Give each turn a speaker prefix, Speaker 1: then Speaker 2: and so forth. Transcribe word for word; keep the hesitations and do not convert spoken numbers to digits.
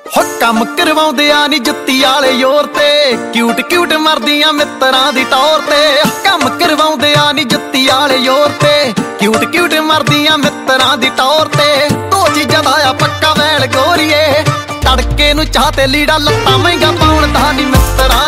Speaker 1: ਹੋ ਕੰਮ ਕਰਵਾਉਂਦੇ ਆ ਨੀ ਜੁੱਤੀ ਵਾਲੇ ਜ਼ੋਰ ਤੇ, ਕਿਊਟ ਕਿਊਟ ਮਰਦੀਆਂ ਮਿੱਤਰਾਂ ਦੀ ਟੌਰ ਤੇ। ਕੰਮ ਕਰਵਾਉਂਦੇ ਆ ਨੀ ਜੁੱਤੀ ਵਾਲੇ ਜ਼ੋਰ ਤੇ, ਕਿਊਟ ਕਿਊਟ ਮਰਦੀਆਂ ਮਿੱਤਰਾਂ ਦੀ ਟੌਰ ਤੇ। ਦੋ ਚੀਜ਼ਾਂ ਦਾ ਆ ਪੱਕਾ ਵੈਲ ਗੋਰੀਏ, ਤੜਕੇ ਨੂੰ ਚਾਹ ਤੇ ਲੀੜਾ ਲੱਤਾਂ ਮਹਿੰਗਾ ਪਾਉਣ ਦਾ ਨੀ ਮਿੱਤਰਾਂ